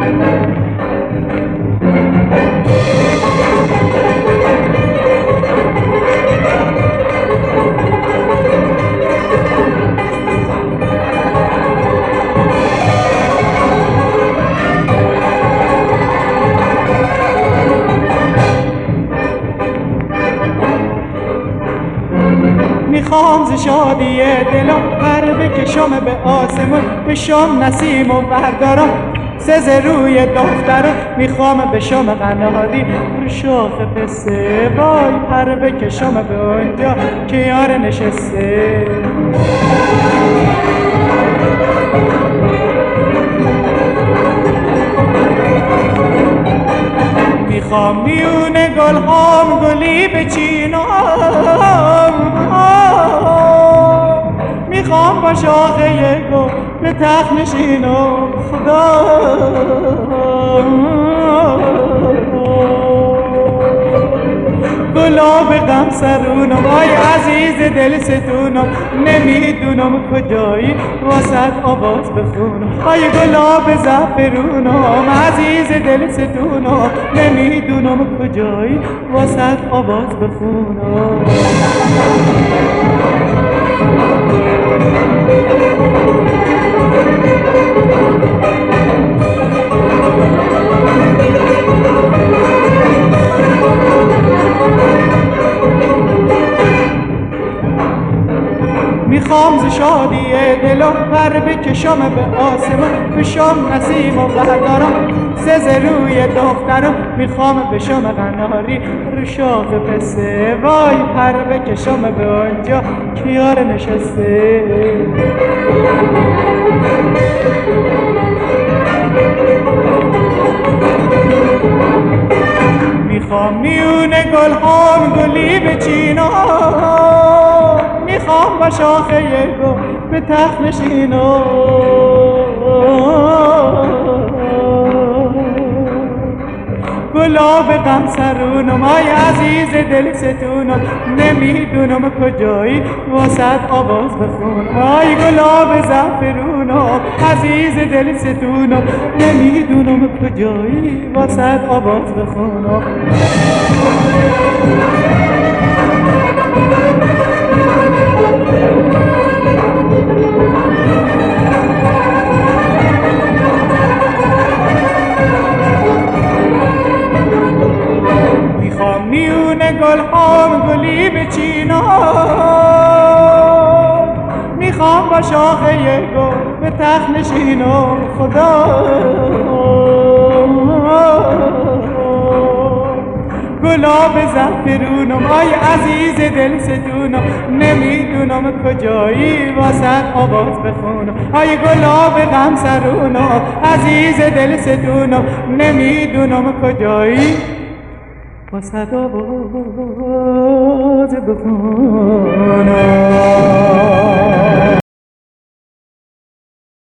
میخوام ز شادی دلم پر بکشم به آسمون، بشم نسیم و بردارم سز روی دخترم. میخوام بشم قناری رو شاخ پسته، وای پر بکشم به اونجا که یار نشسته. میخوام میون گل هام گلی بچینم، میخوام با شاخه گل به تخت نشینم. خدا گلاب غم سرونم، آی عزیز دل ستونم، نمیدونم کجایی واسط آواز بخونم. آی گلاب زعفرونم، عزیز دل ستونم، نمیدونم کجایی واسط آواز بخونم. میخوام ز شادی دلم پر بکشم به آسمان، بشم نسیم و بردارم سز روی دخترم. میخوام بشم قناری رو شاخ پسته، وای پر بکشم به آنجا که یار نشسته. میخوام میون گل هام گلی بچینم، میخوام با شاخه گل به تخت نشینم. گلاب غم سرونم، آی عزیز دل ستونم، نمیدونم کجایی واسط آواز بخونم. آی گلاب زعفرونم، عزیز دل ستونم، نمیدونم کجایی واسط آواز بخونم. میون گل هام گلی بچینم، میخوام با شاخه گل به تخت نشینم. خدا گلاب زعفرونم، آی عزیز دل ستونم، نمیدونم کجایی واسط آواز بخونم. آی گلاب غم سرونم، عزیز دل ستونم، نمیدونم کجایی واسط آواز بخونم.